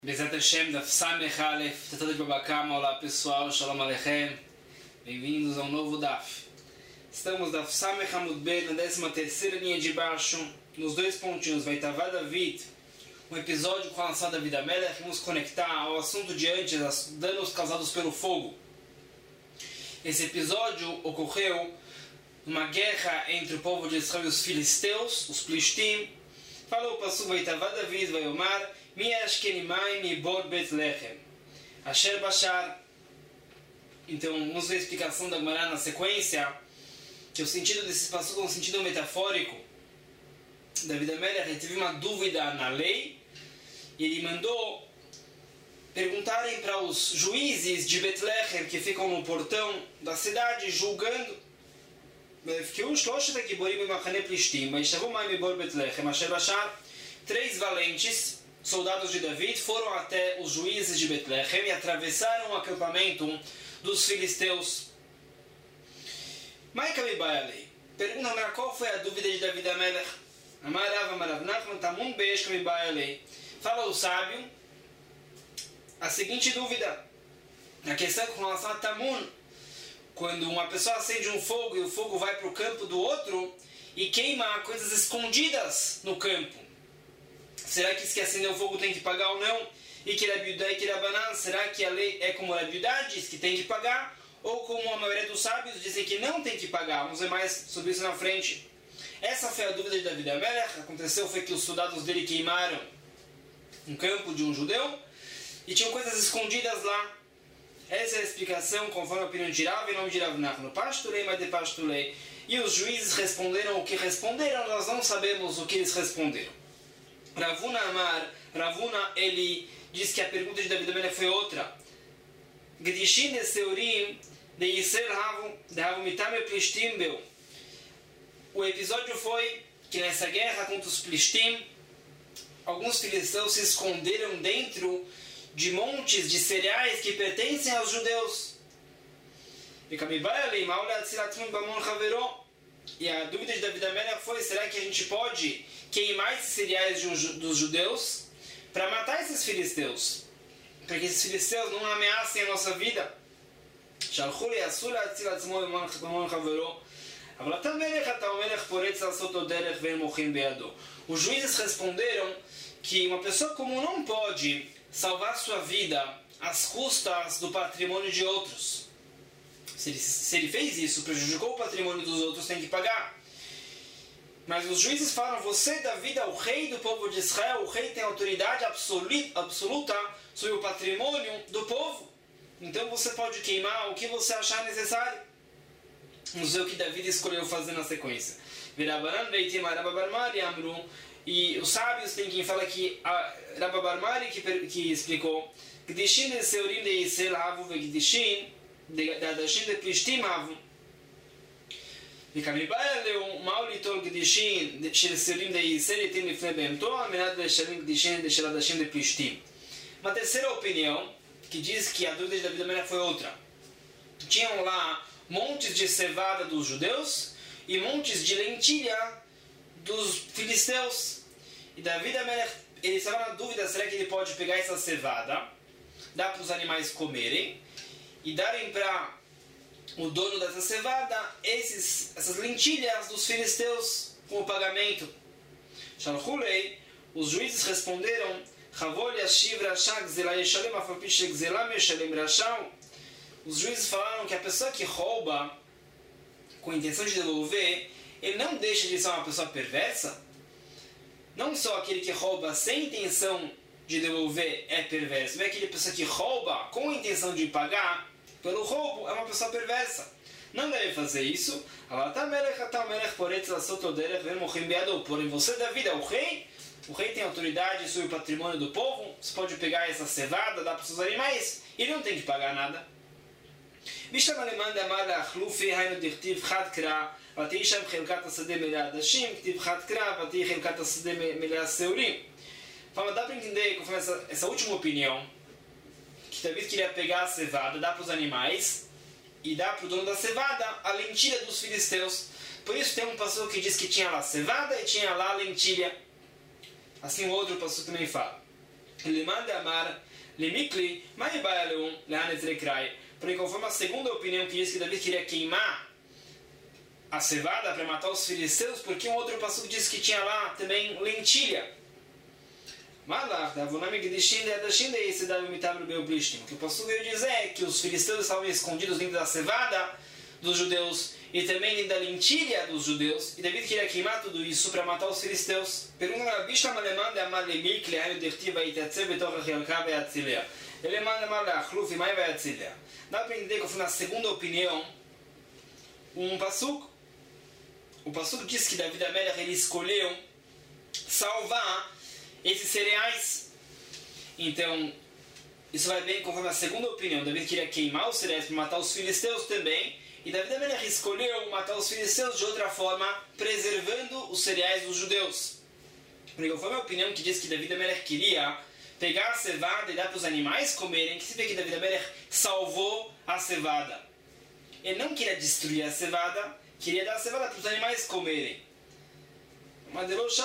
Bezat Hashem, Daf Samech Aleph, Tratado de Babakama. Olá pessoal, Shalom Aleichem, bem-vindos ao novo Daf. Estamos Daf Samech Amud Bet, na 13ª linha de baixo, nos dois pontinhos, Vaitavá David, um episódio com a lançada David Amelech, que vamos conectar ao assunto de antes, danos causados pelo fogo. Esse episódio ocorreu numa guerra entre o povo de Israel e os filisteus, os Plishtim. Falou o Pasuk Vaitavá David, Vaiomar, Mi Ashkenimai Mi Bor Betlechem Asher Bashar. Então, vamos ver a explicação da Gemara na sequência, que o sentido desse pasuk é um sentido metafórico. David Amelech teve uma dúvida na lei e ele mandou perguntarem para os juízes de Betlechem, que ficam no portão da cidade, julgando. Três valentes soldados de David foram até os juízes de Betlechem e atravessaram o acampamento dos filisteus. Pergunta qual foi a dúvida de David Amelech. Fala o sábio a seguinte dúvida. A questão com relação a Tamun, quando uma pessoa acende um fogo e o fogo vai para o campo do outro e queima coisas escondidas no campo. Será que se acender o fogo tem que pagar ou não? E que Rabiudá e que Rabanan, será que a lei é como Rabiudá diz que tem que pagar? Ou como a maioria dos sábios dizem que não tem que pagar? Vamos ver mais sobre isso na frente. Essa foi a dúvida de David Amelech. Aconteceu foi que os soldados dele queimaram um campo de um judeu e tinham coisas escondidas lá. Essa é a explicação conforme a opinião de Rav e não de Rav Nachman. Pastulei, mas de pastulei. E os juízes responderam o que responderam, nós não sabemos o que eles responderam. Ravuna Amar, Ravuna, ele diz que a pergunta de David Amelech foi outra. Gdishin de Seurim de Yisrael Havu Mitame Plishtim Beu. O episódio foi que nessa guerra contra os Plishtim, alguns filisteus se esconderam dentro de montes de cereais que pertencem aos judeus. E a dúvida de David Amelech foi: será que a gente pode queimar esses cereais dos judeus para matar esses filisteus? Para que esses filisteus não ameacem a nossa vida? Os juízes responderam que uma pessoa comum não pode salvar sua vida às custas do patrimônio de outros. Se ele fez isso, prejudicou o patrimônio dos outros, tem que pagar. Mas os juízes falam: você, Davi, é o rei do povo de Israel, o rei tem autoridade absoluta sobre o patrimônio do povo. Então você pode queimar o que você achar necessário. Vamos ver o que Davi escolheu fazer na sequência. E os sábios tem quem fala que Rabba Barmari que explicou Gdishin de Seurim de Yisrael Havu ve Gdishin de Adashin de Plishtim Havu. וכמבעיה לו, מהו ליטול קדישין של סורים לישראל יתים לפני בהמתו על מנת לשלם קדישין של עדשים לפלישתים. Uma terceira opinião que diz que a dúvida de David Amelech foi outra. Tinham lá montes de cevada dos judeus e montes de lentilha dos filisteus. E David Amelech, ele estava na dúvida: será que ele pode pegar essa cevada, dar para os animais comerem e darem para o dono dessa cevada essas lentilhas dos filisteus como pagamento? Shalchulei, os juízes responderam: os juízes falaram que a pessoa que rouba com a intenção de devolver, ele não deixa de ser uma pessoa perversa. Não só aquele que rouba sem intenção de devolver é perverso, mas aquele pessoa que rouba com a intenção de pagar pelo roubo é uma pessoa perversa. Não deve fazer isso. Porém, você, Davi, é o rei. O rei tem autoridade sobre o patrimônio do povo. Você pode pegar essa cevada, dar para os seus animais, e ele não tem que pagar nada. Dá para entender conforme essa última opinião, que Davi queria pegar a cevada, dar para os animais e dar para o dono da cevada a lentilha dos filisteus. Por isso tem um pastor que diz que tinha lá cevada e tinha lá lentilha. Assim o outro pastor também fala. Ele manda amar limikli, mas vai leum leanetrekrai. Porque conforme a segunda opinião que diz que Davi queria queimar a cevada para matar os filisteus, porque um outro passuco diz que tinha lá também lentilha. Mas que o passuco veio dizer que os filisteus estavam escondidos dentro da cevada dos judeus e também dentro da lentilha dos judeus, e Davi queria queimar tudo isso para matar os filisteus. Pergunta a Bishlam alemã de Amar Lemik, Leaio Dertiva e Tetze, Betorra Helka e Atzilea. Ele manda Amar Lachluf e Mai vai Atzilea. Dá para entender que eu fui na segunda opinião um passuco. O passuco diz que Davi Amelech ele escolheu salvar esses cereais. Então, isso vai bem conforme a segunda opinião. Davi queria queimar os cereais para matar os filisteus também. E Davi Amelech escolheu matar os filisteus de outra forma, preservando os cereais dos judeus. Porque conforme a opinião que diz que Davi Amelech queria pegar a cevada e dar para os animais comerem, que se vê que Davi Amelech salvou a cevada. Ele não queria destruir a cevada, queria dar a cevada para os animais comerem. Mas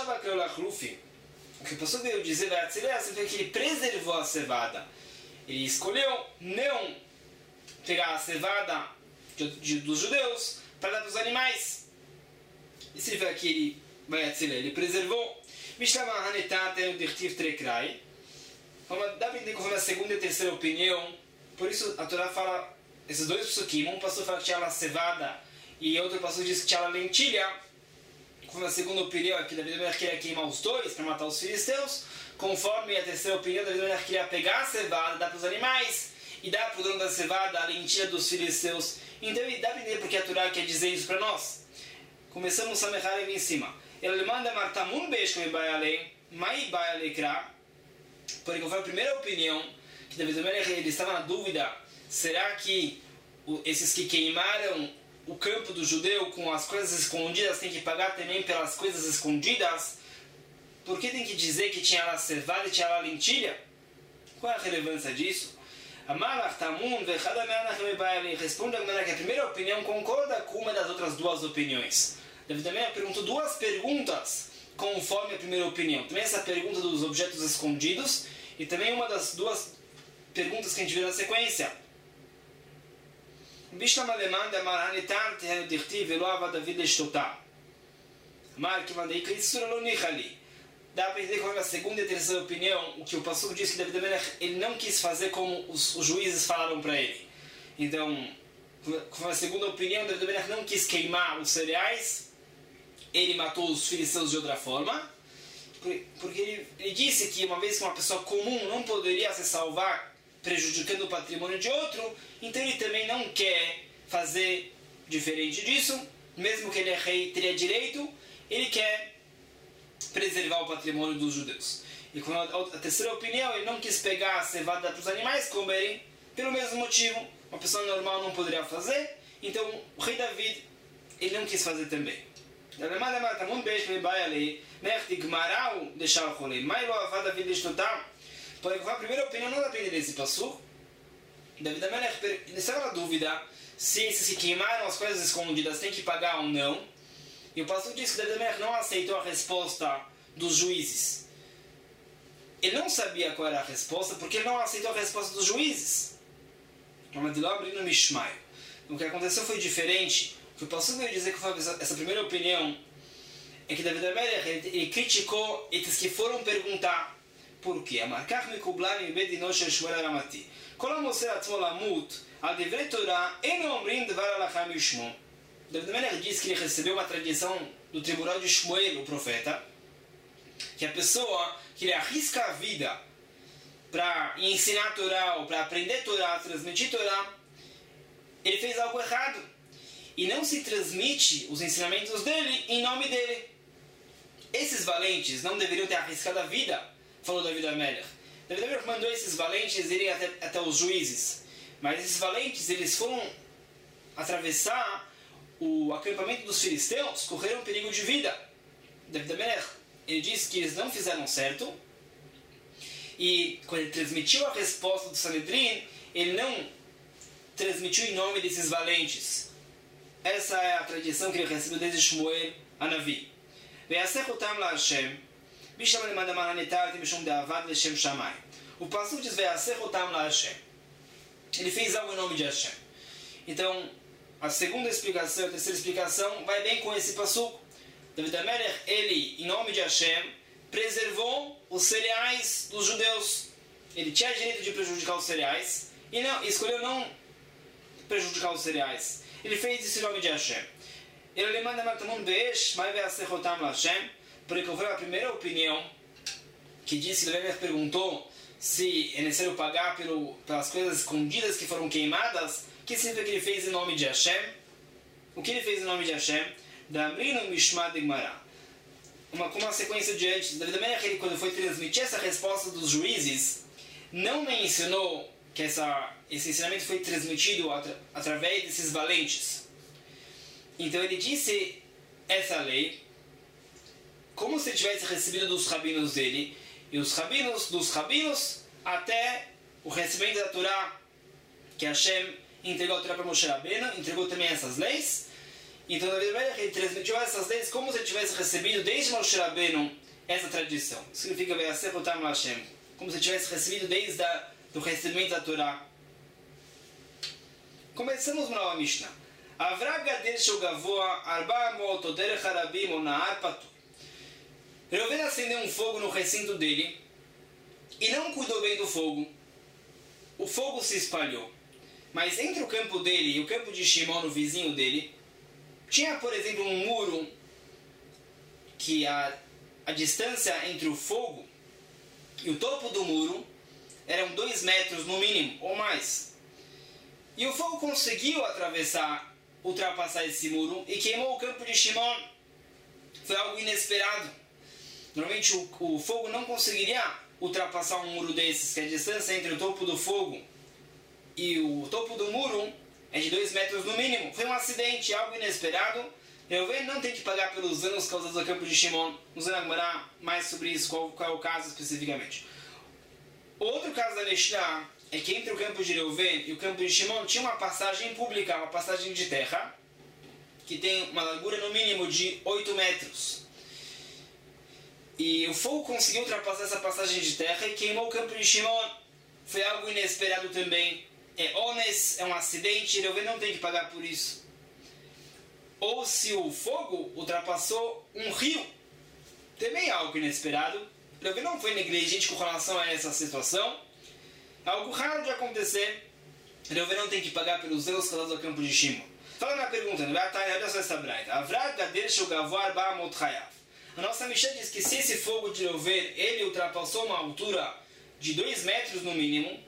o que o pastor veio dizer que ele preservou a cevada. Ele escolheu não pegar a cevada dos judeus para dar para os animais. E significa que ele preservou. Dá para entender conforme a segunda e a terceira opinião. Por isso a Torá fala esses dois psukim. Um pastor fala que tinha lá cevada e outro pastor diz que tinha lá lentilha. Conforme a segunda opinião, que Davi Amelech queria queimar os dois para matar os filisteus. Conforme a terceira opinião, Davi Amelech queria pegar a cevada, dar para os animais e dar para o dono da cevada a lentilha dos filisteus. Então dá para entender porque a Torá quer dizer isso para nós. Começamos a samechar em cima. Ele manda martamun beijo me vai além, mai vai alekra. Porque conforme a primeira opinião, que Davi Amelech ele estava na dúvida, será que esses que queimaram o campo do judeu com as coisas escondidas têm que pagar também pelas coisas escondidas? Por que tem que dizer que tinha lá cevada e tinha lá lentilha? Qual é a relevância disso? Responde que a primeira opinião concorda com uma das outras duas opiniões. Davi também perguntou duas perguntas conforme a primeira opinião. Também essa pergunta dos objetos escondidos e também uma das duas perguntas que a gente vê na sequência. Bishlam alemã de Amar Hanitar Tehenu Dirti Velo Ava David Leshtotar. Amar que mandei que isso não nichali. Dá para entender como a segunda e a terceira opinião, o que o pastor disse que Davi Amelech ele não quis fazer como os juízes falaram para ele. Então, com a segunda opinião, Davi Amelech não quis queimar os cereais, ele matou os filisteus de outra forma, porque ele disse que uma vez que uma pessoa comum não poderia se salvar prejudicando o patrimônio de outro, então ele também não quer fazer diferente disso, mesmo que ele é rei, teria direito, ele quer preservar o patrimônio dos judeus. E com a terceira opinião, ele não quis pegar a cevada para os animais comerem, pelo mesmo motivo, uma pessoa normal não poderia fazer, então o rei David, ele não quis fazer também. Porque a primeira opinião não depende desse passuco. Davi Amelech estava na dúvida se esses que queimaram as coisas escondidas têm que pagar ou não. E o pastor disse que Davi Amelech não aceitou a resposta dos juízes. Ele não sabia qual era a resposta porque ele não aceitou a resposta dos juízes. O que aconteceu foi diferente. O que o pastor veio dizer que foi essa primeira opinião é que Davi Amelech ele criticou esses que foram perguntar por quê? Amarkach mikublan mibedino shel Shmuel Ramati. Kol hamoser atzmo lamut al divrei Torah eno omrim dvar halakha mishmo. Davi Amelech diz que ele recebeu uma tradição do tribunal de Shmuel, o profeta, que a pessoa que ele arrisca a vida para ensinar a Torá ou para aprender a Torá, transmitir a Torá, ele fez algo errado. E não se transmite os ensinamentos dele em nome dele. Esses valentes não deveriam ter arriscado a vida, falou Davi Amelech. Davi Amelech mandou esses valentes irem até os juízes. Mas esses valentes, eles foram atravessar o acampamento dos filisteus, correram perigo de vida. Davi Amelech, ele disse que eles não fizeram certo. E quando ele transmitiu a resposta do Sanedrin, ele não transmitiu em nome desses valentes. Essa é a tradição que ele recebeu desde Shmuel a Navi. ויעשך אותם להשם, בשם למד המעלה ניתרתי משום דאבד לשם שמיים. O passuco diz, Ve'asechotam la Hashem. Ele fez algo em nome de Hashem. Então, a segunda explicação, a terceira explicação, vai bem com esse passuco. David HaMelech, ele, em nome de Hashem, preservou os cereais dos judeus. Ele tinha direito de prejudicar os cereais e escolheu não prejudicar os cereais. Ele fez isso em nome de Hashem. Ele manda Matamun Be'esh, mas Ve'asechotam la Hashem, porque foi a primeira opinião que disse, ele perguntou se é necessário pagar pelas coisas escondidas que foram queimadas. O que significa que ele fez em nome de Hashem? O que ele fez em nome de Hashem? Damrinu Mishma de Gemara. Com uma sequência de antes. David HaMelech, quando foi transmitir essa resposta dos juízes, não mencionou que esse ensinamento foi transmitido através desses valentes. Então ele disse essa lei como se ele tivesse recebido dos rabinos dele, e os rabinos dos rabinos até o recebimento da Torá, que Hashem entregou a Torá para Moshe Rabbeinu, entregou também essas leis. Então, na verdade, ele transmitiu essas leis como se ele tivesse recebido desde Moshe Rabbeinu essa tradição. Isso significa Ve'asechotam la Hashem, como se ele tivesse recebido desde o recebimento da Torá. Começamos uma nova Mishnah. Avra gader shel gavoa 400 derech harabim ou nahar patur. Reuven acendeu um fogo no recinto dele e não cuidou bem do fogo. O fogo se espalhou. Mas entre o campo dele e o campo de Shimon, o vizinho dele, tinha, por exemplo, um muro que a distância entre o fogo e o topo do muro eram 2 metros no mínimo, ou mais. E o fogo conseguiu ultrapassar esse muro e queimou o campo de Shimon. Foi algo inesperado. Normalmente o fogo não conseguiria ultrapassar um muro desses, que a distância entre o topo do fogo e o topo do muro é de 2 metros no mínimo. Foi um acidente, algo inesperado. Reuven não tem que pagar pelos danos causados ao campo de Shimon. Vamos elaborar mais sobre isso, qual é o caso especificamente. O outro caso da Mishnah é que entre o campo de Reuven e o campo de Shimon tinha uma passagem pública, uma passagem de terra, que tem uma largura no mínimo de 8 metros. E o fogo conseguiu ultrapassar essa passagem de terra e queimou o campo de Shimon. Foi algo inesperado também. É ones, é um acidente, Reuven não tem que pagar por isso. Ou se o fogo ultrapassou um rio, também é algo inesperado. Reuven não foi negligente com relação a essa situação. É algo raro de acontecer. Reuven não tem que pagar pelos erros causados ao campo de Shimon. Fala na pergunta, olha só essa braita. Avrad gader shel gavoa 400 chayav. A nossa Mishnah diz que se esse fogo de Reuven, ele ultrapassou uma altura de 2 metros no mínimo,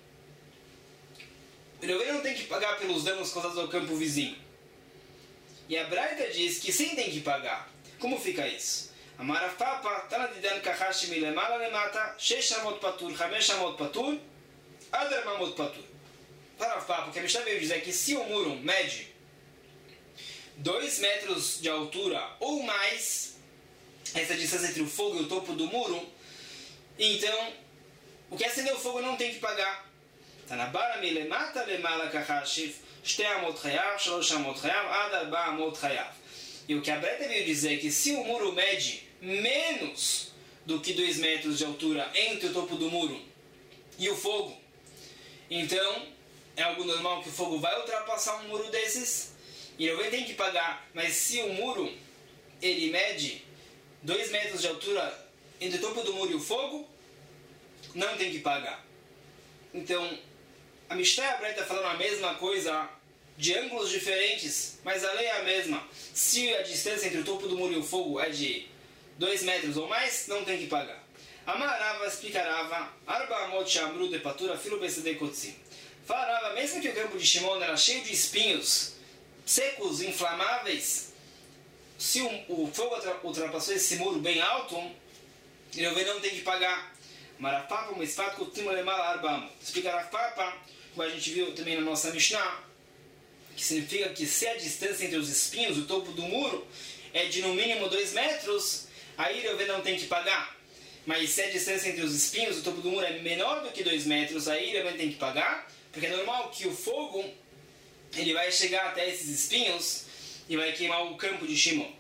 Reuven não tem que pagar pelos danos causados ao campo vizinho. E a Braita diz que sim tem que pagar. Como fica isso? Amarav Papa, Tanadidan Kahashi Milemala Lemata, 6 amot patur, 5 amot patur, Adar mamot patur. Amarav Papa, que a Mishnah veio dizer que se o muro mede 2 metros de altura ou mais, essa distância entre o fogo e o topo do muro, então o que acendeu o fogo não tem que pagar. Tanabara milemata lemala kachashif 2 amot chayav, 3 amot chayav, ad 4 amot chayav. E o que a Breta veio dizer é que se o muro mede menos do que 2 metros de altura entre o topo do muro e o fogo, então é algo normal que o fogo vai ultrapassar um muro desses e ele tem que pagar. Mas se o muro ele mede 2 metros de altura entre o topo do muro e o fogo, não tem que pagar. Então, a Mishnah e a Braita falando a mesma coisa de ângulos diferentes, mas a lei é a mesma. Se a distância entre o topo do muro e o fogo é de 2 metros ou mais, não tem que pagar. Amarava explicarava, Arba amot shamru de patura filo besede kotzim. Falava, mesmo que o campo de Shimon era cheio de espinhos secos, inflamáveis, se o fogo ultrapassou esse muro bem alto, ele não tem que pagar. Marafapa, uma espada que o timo lemala arbamo. Explica Rafapa, como a gente viu também na nossa Mishnah, que significa que se a distância entre os espinhos, o topo do muro, é de no mínimo 2 metros, aí ele não tem que pagar. Mas se a distância entre os espinhos, o topo do muro é menor do que 2 metros, aí ele tem que pagar, porque é normal que o fogo ele vai chegar até esses espinhos e vai queimar o campo de Shimon.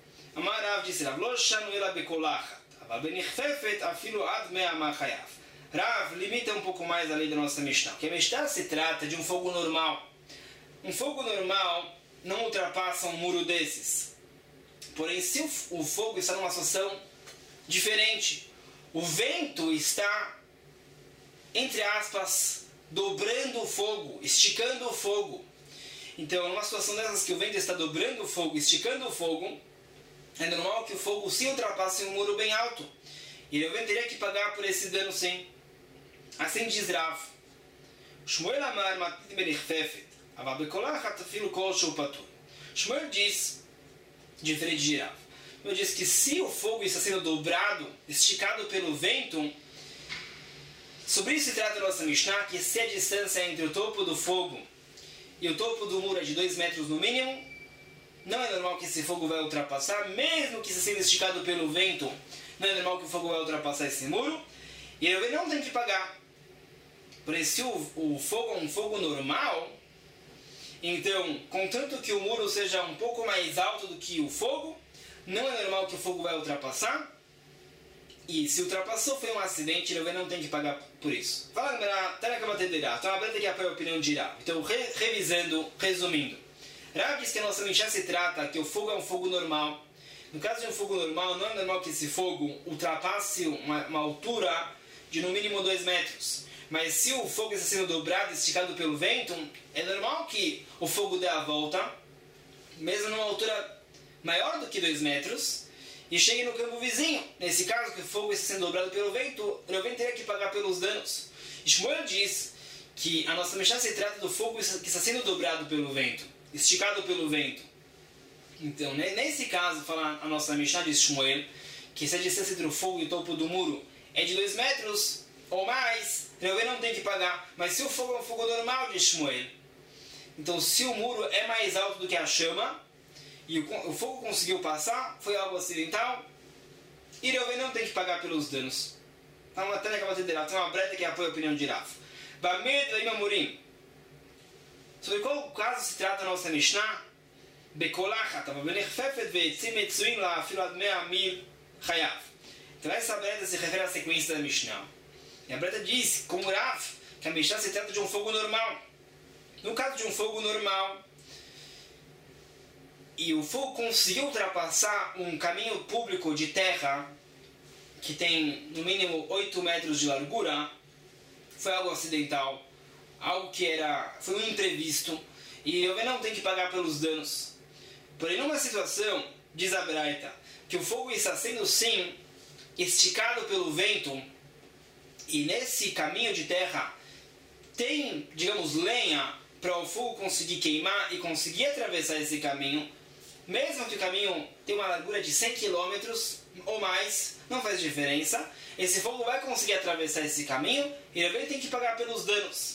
Amarav disse, Rav limita um pouco mais a lei da nossa Mishnah. Porque a Mishnah se trata de um fogo normal. Um fogo normal não ultrapassa um muro desses. Porém, se o fogo está numa situação diferente, o vento está, entre aspas, dobrando o fogo, esticando o fogo. Então, numa situação dessas que o vento está dobrando o fogo, esticando o fogo, é normal que o fogo se ultrapasse um muro bem alto. E o vento teria que pagar por esse dano sim. Assim diz Rav. Shmuel Amar Matid Benichfefet, Avabekolachat Afilu Kol Shou Patur. Shmuel diz, diferente de Rav, Shmuel diz que se o fogo está sendo dobrado, esticado pelo vento, sobre isso se trata a nossa Mishnah, que se a distância entre o topo do fogo e o topo do muro é de 2 metros no mínimo, não é normal que esse fogo vai ultrapassar, mesmo que esteja sendo esticado pelo vento, não é normal que o fogo vai ultrapassar esse muro, e ele não tem que pagar. Porém, se o fogo é um fogo normal, então, contanto que o muro seja um pouco mais alto do que o fogo, não é normal que o fogo vai ultrapassar, e se ultrapassou foi um acidente, ele não tem que pagar por isso. Fala, então a Breta que apoia a opinião de Rav. Então, resumindo, Rav diz que a nossa Mishnah se trata que o fogo é um fogo normal. No caso de um fogo normal, não é normal que esse fogo ultrapasse uma altura de no mínimo 2 metros. Mas se o fogo está sendo dobrado, esticado pelo vento, é normal que o fogo dê a volta, mesmo numa altura maior do que 2 metros, e chegue no campo vizinho. Nesse caso, que o fogo está sendo dobrado pelo vento, o vento teria que pagar pelos danos. Shmuel diz que a nossa Mishnah se trata do fogo que está sendo dobrado pelo vento, esticado pelo vento. Então, nesse caso, fala a nossa Mishnah de Shmuel, que se a distância entre o fogo e o topo do muro é de 2 metros ou mais, Reuven não tem que pagar. Mas se o fogo é um fogo normal de Shmuel, então se o muro é mais alto do que a chama, e o fogo conseguiu passar, foi algo acidental, e Reuven não tem que pagar pelos danos. Então, até acaba de tem uma breta que apoia a opinião de Rav. Bamed Imamurim. Sobre qual caso se trata a nossa Mishnah? Bekolachat, Avabenechfefet ve'etzim etzuim la'afilu ad 100,000 chayav. Então essa breta se refere à sequência da Mishnah. E a breta diz, como Rav, que a Mishnah se trata de um fogo normal. No caso de um fogo normal, e o fogo conseguiu ultrapassar um caminho público de terra que tem no mínimo 8 metros de largura, foi algo acidental, algo que foi um imprevisto, e eu não tenho que pagar pelos danos. Porém, numa situação, diz a Braita, que o fogo está sendo sim esticado pelo vento, e nesse caminho de terra tem, digamos, lenha para o fogo conseguir queimar e conseguir atravessar esse caminho, mesmo que o caminho tenha uma largura de 100 km ou mais, não faz diferença, esse fogo vai conseguir atravessar esse caminho e ele tem que pagar pelos danos.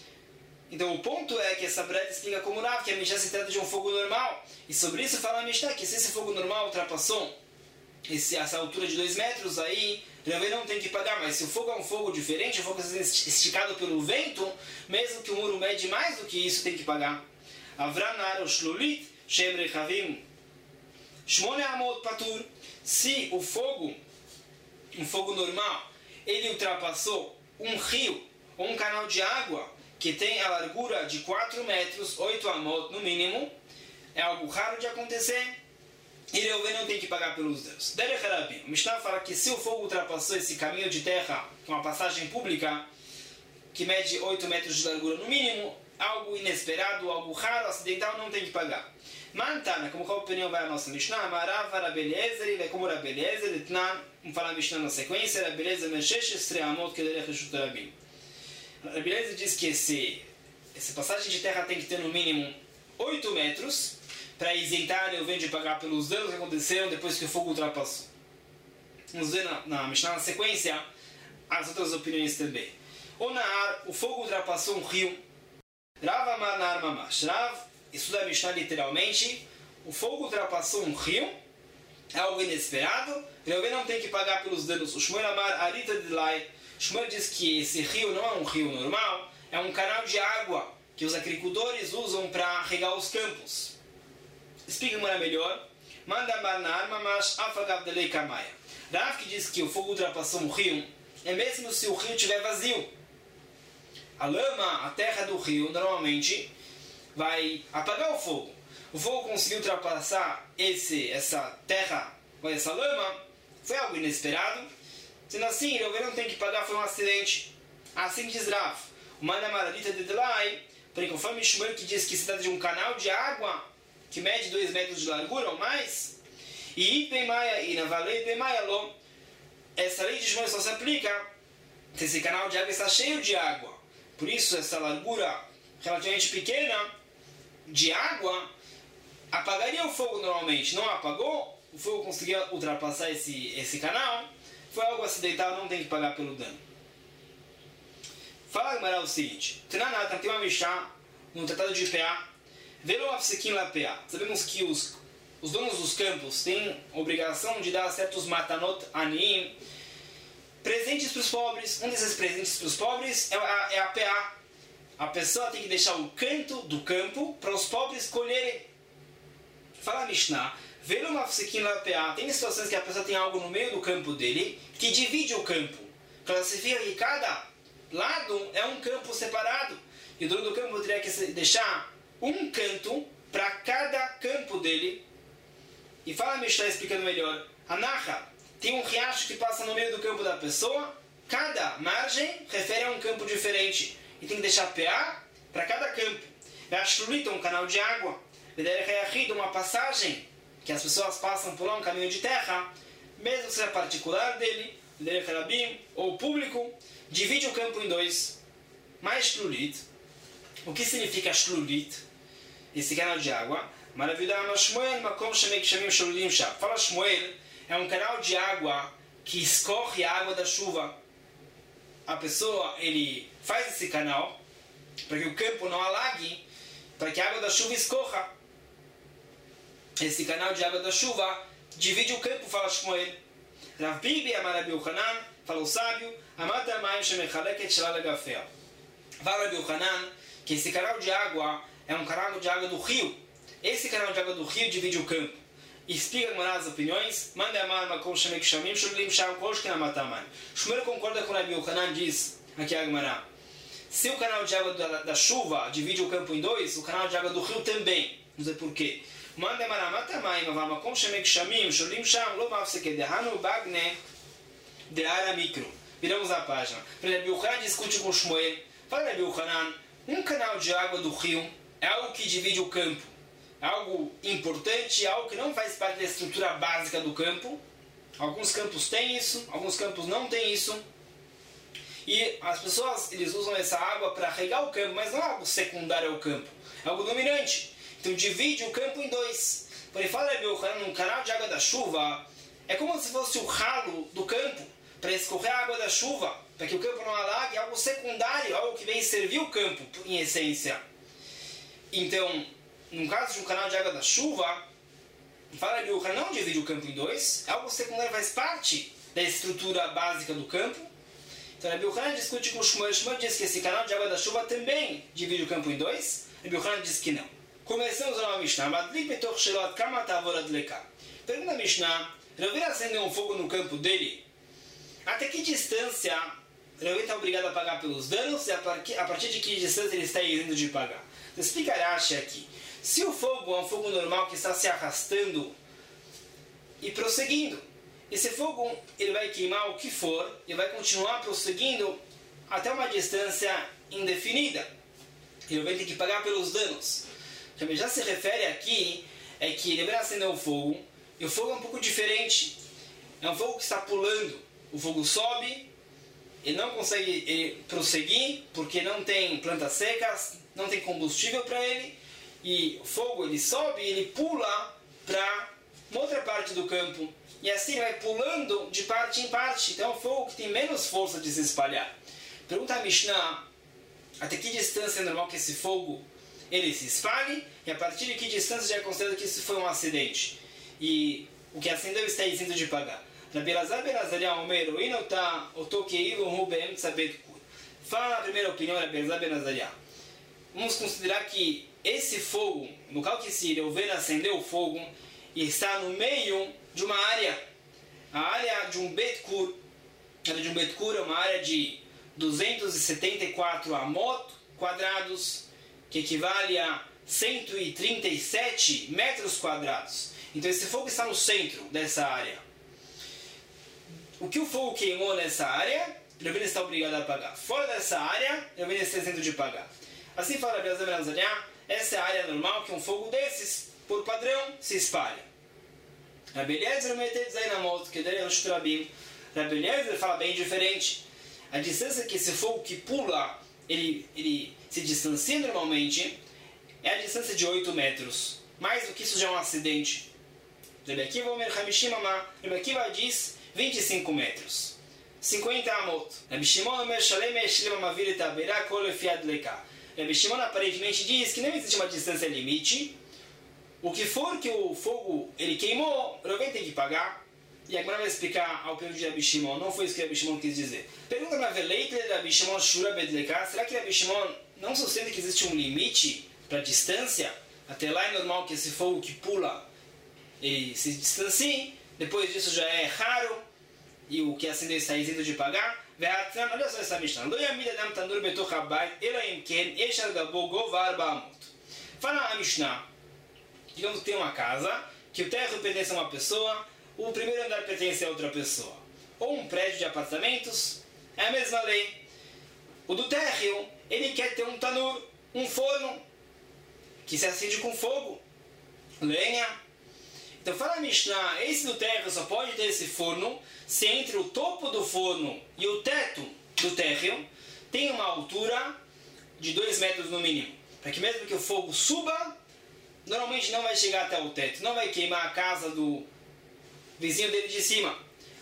Então o ponto é que essa breta explica como Rav, que a Mishnah se trata de um fogo normal, e sobre isso fala a Mishnah que se esse fogo normal ultrapassou essa altura de 2 metros, aí também não tem que pagar. Mas se o fogo é um fogo diferente, o fogo está esticado pelo vento, mesmo que o muro mede mais do que isso, tem que pagar. Avranar o shlulit shem rechavim shmone amot patur. Se o fogo, um fogo normal, ele ultrapassou um rio ou um canal de água que tem a largura de 4 metros, 8 amot no mínimo, é algo raro de acontecer, e Reuven não tem que pagar pelos danos. Derech Rabim, o Mishnah fala que se o fogo ultrapassou esse caminho de terra, com uma passagem pública, que mede 8 metros de largura no mínimo, algo inesperado, algo raro, acidental, não tem que pagar. Mantana, como qual opinião vai a nossa Mishnah? Amarav Rabeliezer, ele é como Rabeliezer, Etnan, vamos falar a Mishnah na sequência, Rabeliezer Meshesh Estreamot Kederech Reshut Rabim. Rabeliezer diz que essa passagem de terra tem que ter no mínimo 8 metros, para isentar Reuven de pagar pelos danos que aconteceram depois que o fogo ultrapassou. Vamos ver na Mishnah na sequência as outras opiniões também. O Nahar, o fogo ultrapassou um rio. Rav Amar Nahar Mamash. Rav estuda a Mishnah literalmente. O fogo ultrapassou um rio, é algo inesperado. Reuven não tem que pagar pelos danos. O Shmuel Amar Arita Delai. Shmuel diz que esse rio não é um rio normal, é um canal de água que os agricultores usam para regar os campos. Explica melhor. Manda Barnar Mamash Afagav Delei Kamaya. Rav que diz que o fogo ultrapassou um rio, é mesmo se o rio estiver vazio. A lama, a terra do rio, normalmente vai apagar o fogo. O fogo conseguiu ultrapassar essa terra, essa lama, foi algo inesperado. Sendo assim, Reuven não tem que pagar, foi um acidente. Assim diz Rav. O Mana Maradita de Delay, porém, conforme Shmuel que diz que se trata de um canal de água que mede 2 metros de largura ou mais, e Ipemaia e Navalei Ipemaia Lo, essa lei de Shmuel só se aplica se esse canal de água está cheio de água. Por isso, essa largura relativamente pequena de água apagaria o fogo normalmente. Não apagou, o fogo conseguia ultrapassar esse canal, foi algo acidental, não tem que pagar pelo dano. Fala Agmará o seguinte: Tananata tem uma Mishá no Tratado de PA, Velo Afsekim La PA. Sabemos que os donos dos campos têm obrigação de dar certos matanot anim, presentes para os pobres. Um desses presentes para os pobres é a PA. A pessoa tem que deixar o canto do campo para os pobres colherem. Fala a Mishnah, Velo Afsekim La PA. Tem situações que a pessoa tem algo no meio do campo dele que divide o campo. Classifica que cada lado é um campo separado. E o dono do campo teria que deixar um canto para cada campo dele. E fala a Mishnah explicando melhor. A Naha tem um riacho que passa no meio do campo da pessoa. Cada margem refere a um campo diferente. E tem que deixar PA para cada campo. A Shlulita, um canal de água. Uma passagem que as pessoas passam por lá, um caminho de terra. Mesmo que seja particular dele, ou público, divide o campo em 2. Mais Shlulit. O que significa Shlulit? Esse canal de água. Fala Shmuel, é um canal de água que escorre a água da chuva. A pessoa, ele faz esse canal para que o campo não alague, para que a água da chuva escorra. Esse canal de água da chuva divide o campo, fala Shmuel. Rav Bibi amar Rabi Yochanan, fala o sábio, amata mayim shemechaleket shalal agafel. Fala Rabi Yochanan que esse canal de água é um canal de água do rio. Esse canal de água do rio divide o campo. Explica as opiniões. Manda amar makom shemek shamim shulim sham koshkin amataman. Shmuel concorda com Rabi Yochanan, diz aqui a Agmará. Se o canal de água da chuva divide o campo em 2, o canal de água do rio também. Não sei porquê. Manda amar amatamayim avar makom shemek shamim shulim sham lo mafseke dehanu bagne deara mikro. Viramos a página. Rabi Yochanan discute com Shmuel. Fala Rabi Yochanan, um canal de água do rio é algo que divide o campo. É algo importante, algo que não faz parte da estrutura básica do campo. Alguns campos têm isso, alguns campos não têm isso. E as pessoas, eles usam essa água para regar o campo, mas não é algo secundário ao campo. É algo dominante. Então divide o campo em 2. Por ele fala, num canal de água da chuva, é como se fosse o ralo do campo para escorrer a água da chuva, para que o campo não alague, é algo secundário, algo que vem servir o campo, em essência. Então, no caso de um canal de água da chuva, fala que o canal não divide o campo em 2, é algo secundário, faz parte da estrutura básica do campo. Então, Rabi Yochanan discute com o Shmuel. Shmuel diz que esse canal de água da chuva também divide o campo em 2. Rabi Yochanan diz que não. Começamos a nova Mishnah. Pergunta a Mishnah, Reuven acendeu um fogo no campo dele? Até que distância Reuven está obrigado a pagar pelos danos e a partir de que distância ele está isento de pagar? Então, explica Rashi aqui. Se o fogo é um fogo normal que está se arrastando e prosseguindo, esse fogo ele vai queimar o que for e vai continuar prosseguindo até uma distância indefinida. Ele vai ter que pagar pelos danos. O que já se refere aqui é que ele vai acender o fogo e o fogo é um pouco diferente. É um fogo que está pulando. O fogo sobe, ele não consegue prosseguir porque não tem plantas secas, não tem combustível para ele. E o fogo ele sobe e ele pula para uma outra parte do campo. E assim ele vai pulando de parte em parte. Então é um fogo que tem menos força de se espalhar. Pergunta a Mishnah, até que distância é normal que esse fogo ele se espalhe? E a partir de que distância já é considerado que isso foi um acidente? E o que acendeu está isento de pagar. Rabi Elazar ben Azariah Omer, fala a primeira opinião, Rabi Elazar ben Azariah. Vamos considerar que esse fogo, no local que se Reuven acendeu o fogo, e está no meio de uma área, a área de um Bet Kur, área de um Betkura, uma área de 274 amot quadrados, que equivale a 137 metros quadrados. Então esse fogo está no centro dessa área. O que o fogo queimou nessa área, Ravina está obrigado a pagar. Fora dessa área, Ravina está isento de pagar. Assim fala Rabbi Elazar ben Azariah, essa é a área normal que um fogo desses, por padrão, se espalha. Rabbi Eliezer metet zayin amot, que dele é o Shutrabim. Rabbi Eliezer fala bem diferente. A distância que esse fogo que pula, ele se distancia normalmente, é a distância de 8 metros. Mais do que isso já é um acidente. Rabbi Akiva diz 25 metros. 50 amot. Rabbi Shimon Omer Shalem Eshlim Amavir et Abeirah Kol Lefi Adleka. Rabbi Shimon aparentemente diz que não existe uma distância limite. O que for que o fogo ele queimou, alguém tem que pagar. E agora vai explicar a opinião de Rabbi Shimon. Não foi isso que Rabbi Shimon quis dizer. Pergunta na Veleit de Rabbi Shimon Shura Bedleka. Será que Rabbi Shimon não sustenta que existe um limite para a distância? Até lá é normal que esse fogo que pula ele se distancie. Depois disso já é raro. E o que acendeu está isento de pagar. Olha só essa Mishnah. Fala a Mishnah. Digamos que tem uma casa, que o térreo pertence a uma pessoa, o primeiro andar pertence a outra pessoa. Ou um prédio de apartamentos, é a mesma lei. O do térreo, ele quer ter um tanur, um forno, que se acende com fogo, lenha. Então fala a Mishnah, esse do térreo só pode ter esse forno se entre o topo do forno e o teto do térreo tem uma altura de 2 metros no mínimo. Para que mesmo que o fogo suba, normalmente não vai chegar até o teto, não vai queimar a casa do vizinho dele de cima.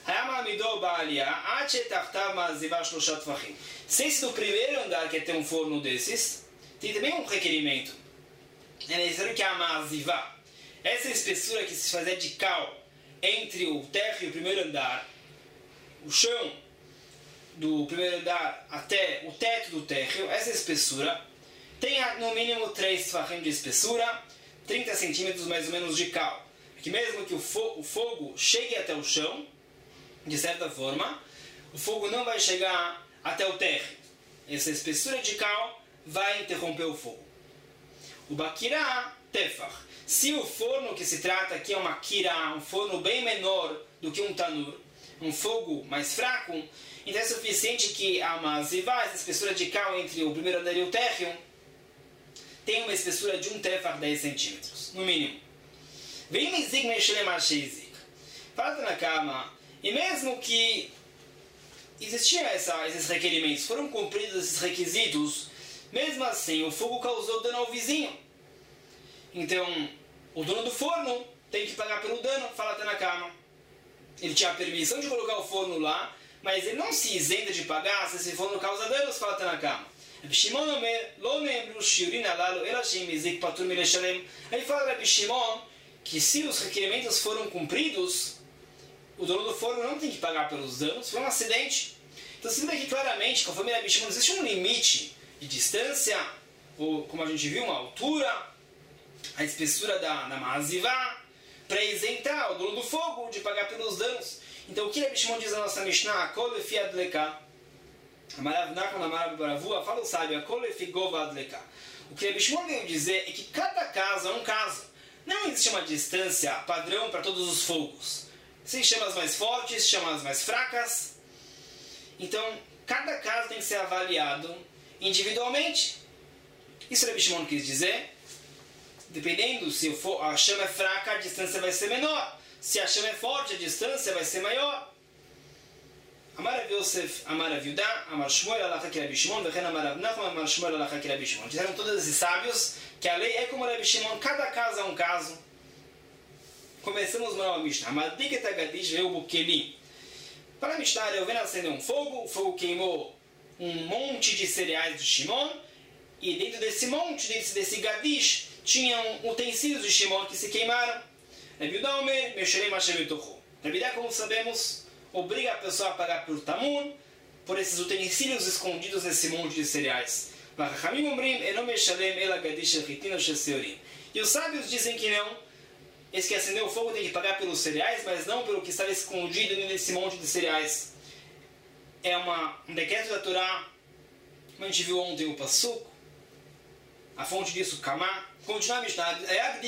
Se esse do primeiro andar quer ter um forno desses, tem também um requerimento. É necessário que a mazivá, essa espessura que se fazia de cal entre o térreo e o primeiro andar, o chão do primeiro andar até o teto do térreo, essa espessura tem no mínimo 3 tfachim de espessura, 30 centímetros mais ou menos de cal. Que mesmo que o fogo chegue até o chão, de certa forma, o fogo não vai chegar até o térreo. Essa espessura de cal vai interromper o fogo. O bakirá tefach. Se o forno que se trata aqui é uma kirá, um forno bem menor do que um tanur, um fogo mais fraco, então é suficiente que a mazivá, essa espessura de cal entre o primeiro andar e o térreo, tem uma espessura de um tefach 10 centímetros, no mínimo. Vem me zig mexer machizik. Fala na cama. E mesmo que existiam esses requerimentos, foram cumpridos esses requisitos, mesmo assim o fogo causou dano ao vizinho. Então, o dono do forno tem que pagar pelo dano, fala na cama. Ele tinha a permissão de colocar o forno lá, mas ele não se isenta de pagar se esse forno causa danos, fala na cama. Rabbi Shimon Omer, lo neemru shiurin alalu ela shem mizik patur mileshalem. Aí fala Rabbi Shimon que se os requerimentos foram cumpridos, o dono do forno não tem que pagar pelos danos, foi um acidente. Então se vê aqui claramente, conforme Rabbi Shimon, existe um limite de distância, ou como a gente viu, uma altura, a espessura da mazivá, para isentar o dono do fogo de pagar pelos danos. Então o que Rabbi Shimon diz na nossa Mishnah? Kol lefi adleka. Amarav Nachman Amarav Baravua, fala o sábio, Kol lefi gova adleka. O que Rabbi Shimon veio dizer é que cada caso é um caso. Não existe uma distância padrão para todos os fogos. Existem chamas mais fortes, chamas mais fracas. Então, cada caso tem que ser avaliado individualmente. Isso Rabbi Shimon quis dizer. Dependendo se a chama é fraca, a distância vai ser menor. Se a chama é forte, a distância vai ser maior. Amar Rav Yosef, Amar Rav Yudá, Amar Shmuel, Alachá que Rabbi Shimon, Vechen Amar Rav Nachman, Amar Shmuel, Alachá que Rabbi Shimon. Disseram todos esses sábios que a lei é como Rabbi Shimon, cada caso é um caso. Começamos uma nova Mishnah. Amadiket Agadish Veubo Kelim. Para a Mishnah, eu vendo acender um fogo, o fogo queimou um monte de cereais de Shimon, e dentro desse monte, dentro desse Gadish, tinham utensílios de Shimon que se queimaram. Rabbi Yudá Omer, Mesherei Mashem Betocho. Rabbi Yudá, como sabemos, obriga a pessoa a pagar por tamun, por esses utensílios escondidos nesse monte de cereais. E os sábios dizem que não. Esse que acendeu o fogo tem que pagar pelos cereais, mas não pelo que estava escondido nesse monte de cereais. é um decreto da Torá, como a gente viu ontem o Passuco, a fonte disso, Kamá. Continua a Mishnah.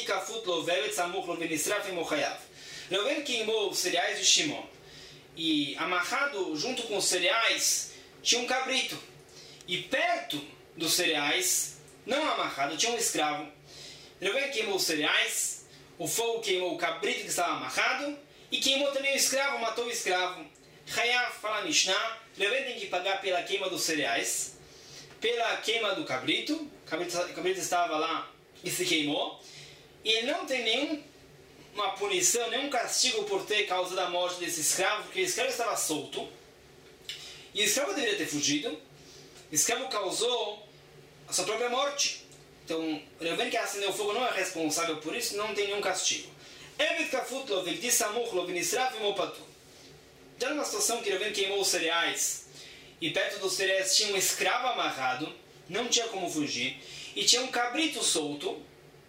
Reuven queimou os cereais de Shimon. E amarrado junto com os cereais tinha um cabrito. E perto dos cereais, não amarrado, tinha um escravo. Reuven queimou os cereais, o fogo queimou o cabrito que estava amarrado, e queimou também o escravo, matou o escravo. Hayav, fala a Mishnah, Reuven tem que pagar pela queima dos cereais, pela queima do cabrito. O cabrito estava lá e se queimou. E ele não tem nenhuma punição, nenhum castigo por ter causado a morte desse escravo, porque o escravo estava solto. E o escravo deveria ter fugido. O escravo causou a sua própria morte. Então, Reuven que acendeu o fogo não é responsável por isso, não tem nenhum castigo. Já numa situação que Reuven queimou os cereais, e perto dos cereais tinha um escravo amarrado, não tinha como fugir, e tinha um cabrito solto,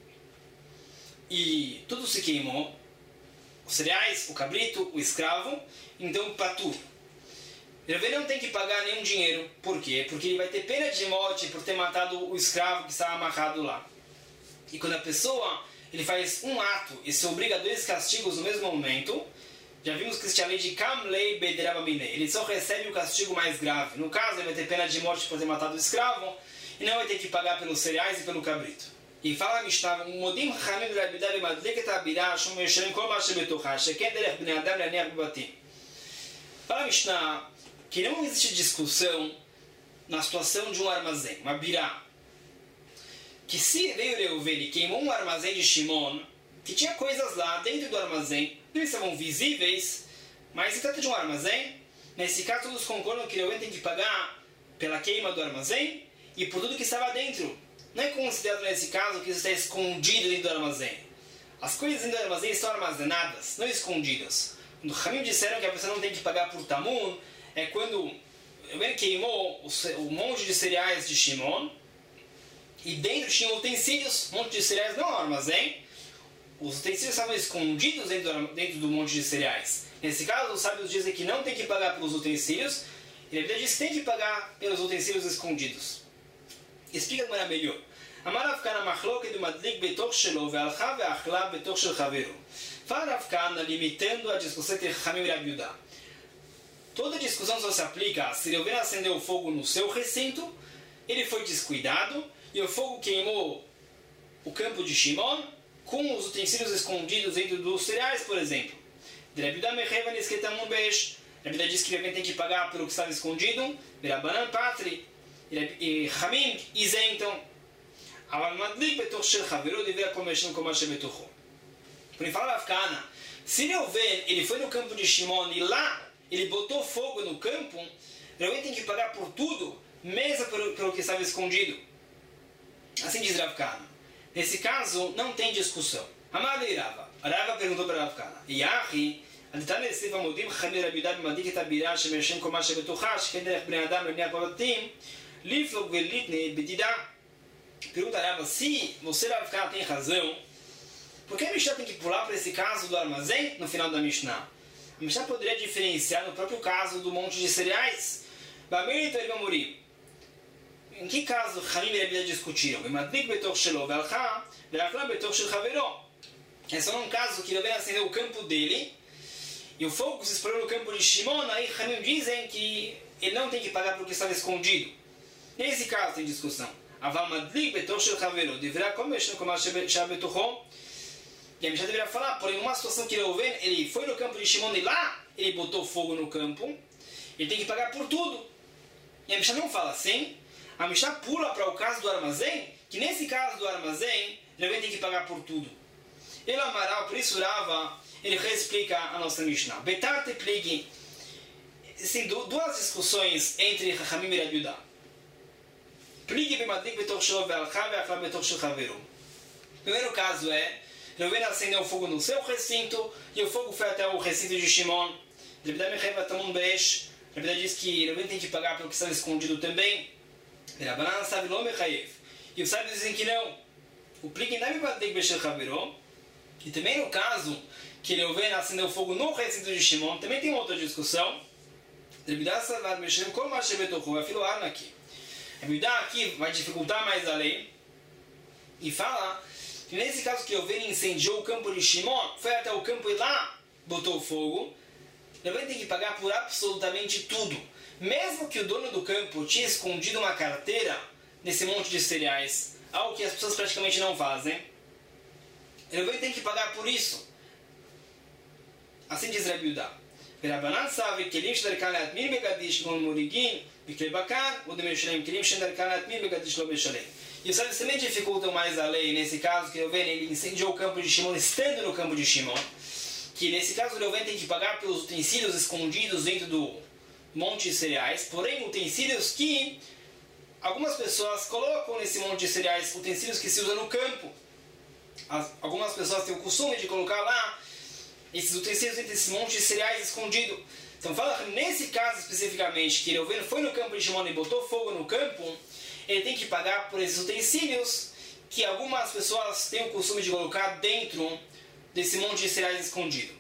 e tudo se queimou, os cereais, o cabrito, o escravo, então patur. Reuven não tem que pagar nenhum dinheiro. Por quê? Porque ele vai ter pena de morte por ter matado o escravo que estava amarrado lá. E quando a pessoa ele faz um ato e se obriga a 2 castigos no mesmo momento, já vimos que existe a lei de Kamlei Bederabamine. Ele só recebe o castigo mais grave. No caso, ele vai ter pena de morte por ter matado o escravo e não vai ter que pagar pelos cereais e pelo cabrito. E fala a Mishnah, Modim Chamim Rabidar Madliket Abirah Shum Yesharim Kol Mashe Betochah Sheken Derech Bnei Adam Leaniach Bebatim. Fala a Mishnah que não existe discussão na situação de um armazém, uma birá. Que se veio Reuven e queimou um armazém de Shimon, que tinha coisas lá dentro do armazém, não estavam visíveis, mas se trata de um armazém, nesse caso todos concordam que Reuven tem que pagar pela queima do armazém e por tudo que estava dentro. Não é considerado nesse caso que isso está escondido dentro do armazém. As coisas dentro do armazém estão armazenadas, não escondidas. Quando os Hamim disseram que a pessoa não tem que pagar por tamun, é quando ele queimou o monte de cereais de Shimon e dentro tinha utensílios, um monte de cereais, não armazém. Os utensílios estavam escondidos dentro do monte de cereais. Nesse caso, os sábios dizem que não tem que pagar pelos utensílios e a Bíblia diz que tem que pagar pelos utensílios escondidos. Explica como era melhor. Amar Kana machlok do madlik betoch shelo ve'alcha ve'achla betoch shel chaveru. Fala Kana limitando a discussão entre Hamim e Rabi Yudá. Toda discussão só se aplica se Reuven acendeu o fogo no seu recinto, ele foi descuidado e o fogo queimou o campo de Shimon com os utensílios escondidos dentro dos cereais, por exemplo. Rabi Yudá diz que Reuven tem que pagar pelo que estava escondido, Berabanan Patri, e Hamim isentam. Por ele fala Kana, se Reuven ele foi no campo de Shimon e lá ele botou fogo no campo, Reuven tem que pagar por tudo, mesmo pelo que estava escondido. Assim diz Rav Kana. Nesse caso, não tem discussão. Amadei Rava. Rava perguntou para Rav Kana. Yahi, Aditan Esiva Modim Chamir Abidab Madik et Abirah Shemeshem Komash Betochash Kederech Bnei Adam Leaniach Bebatim Liflog Velitne Bedidá. Pergunta Rava, se você Rav Kana tem razão, por que a Mishnah tem que pular para esse caso do armazém no final da Mishnah? A Mishnah poderia diferenciar no próprio caso do monte de cereais. Em que caso Hamim e Rabi discutiram? É só num caso que Reuven acendeu o campo dele e o fogo se espalhou no campo de Shimon. Aí Hamim dizem que ele não tem que pagar porque estava escondido. Nesse caso tem discussão. E a Mishnah deveria falar, porém, numa situação que Reuven, ele foi no campo de Shimon e lá ele botou fogo no campo, ele tem que pagar por tudo. E a Mishnah não fala assim. A Mishnah pula para o caso do armazém, que nesse caso do armazém, Reuven tem que pagar por tudo. Ele Amaral, por isso Rava, ele reexplica a nossa Mishnah. Betarte pligi. Existem duas discussões entre Hamim e Rabi Yudá. Pligi b'madlik betoch shelo ve'alcha ve'achla betoch shel chaveru. O primeiro caso é Reuven acendeu o fogo no seu recinto e o fogo foi até o recinto de Shimon. Rabi diz que Reuven tem que pagar pelo que está escondido também. E os sábios dizem que não. O plique não é. E também no caso que Reuven acendeu o fogo no recinto de Shimon, também tem outra discussão. A aqui vai dificultar mais a lei e fala que nesse caso que Reuven incendiou o campo de Shimon, foi até o campo e lá botou fogo, Reuven tem que pagar por absolutamente tudo. Mesmo que o dono do campo tinha escondido uma carteira nesse monte de cereais, algo que as pessoas praticamente não fazem, Reuven tem que pagar por isso. Assim diz Rabi Yudá. Verabanan sabe que eles derkan atmir begadish com morigin, biklebakan, o de Meshalem que eles derkan atmir begadish lo Meshalem. E os sábios também dificultam mais a lei nesse caso que Reuven ele incendiou o campo de Shimon estando no campo de Shimon, que nesse caso Reuven tem que pagar pelos utensílios escondidos dentro do monte de cereais, porém utensílios que algumas pessoas colocam nesse monte de cereais, utensílios que se usam no campo. Algumas pessoas têm o costume de colocar lá esses utensílios dentro desse monte de cereais escondido. Então fala que nesse caso especificamente, que Reuven foi no campo de Shimon e botou fogo no campo, ele tem que pagar por esses utensílios que algumas pessoas têm o costume de colocar dentro desse monte de cereais escondido.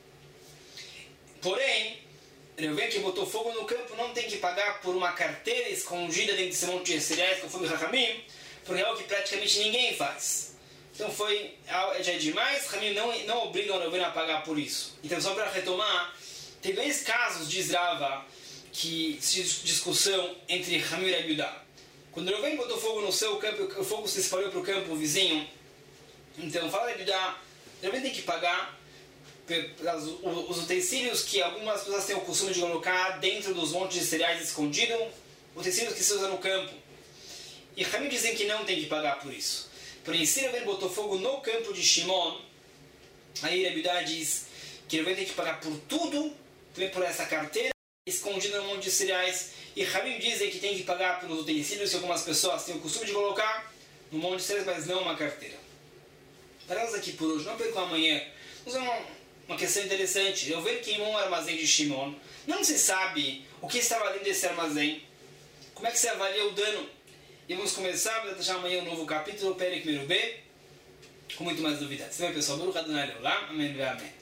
Porém, Reuven que botou fogo no campo não tem que pagar por uma carteira escondida dentro desse monte de cereais, conforme Rahamim, porque é algo que praticamente ninguém faz. Então já é demais, Rahamim não obrigam o Reuven a pagar por isso. Então só para retomar, tem dois casos de Rava que discussão entre Rahamim e Rabi Yudá. Quando Reuven botou fogo no seu campo, o fogo se espalhou para o campo vizinho, então fala Rabi Yudá, Reuven tem que pagar os utensílios que algumas pessoas têm o costume de colocar dentro dos montes de cereais escondidos, utensílios que se usam no campo. E Rahamim dizem que não tem que pagar por isso. Porém, se Reuven botou fogo no campo de Shimon, aí Rabi Yudá diz que Reuven tem que pagar por tudo, também por essa carteira escondida no monte de cereais. E Rahamim dizem que tem que pagar pelos utensílios que algumas pessoas têm o costume de colocar no monte de cereais, mas não uma carteira. Paramos aqui por hoje, não percam amanhã. Vamos ver uma questão interessante. Reuven queimou um armazém de Shimon. Não se sabe o que estava dentro desse armazém. Como é que se avalia o dano? E vamos começar a deixar amanhã um novo capítulo, Perek Merubê, com muito mais novidades. Então, pessoal, Baruch Adonai Leolam, amém.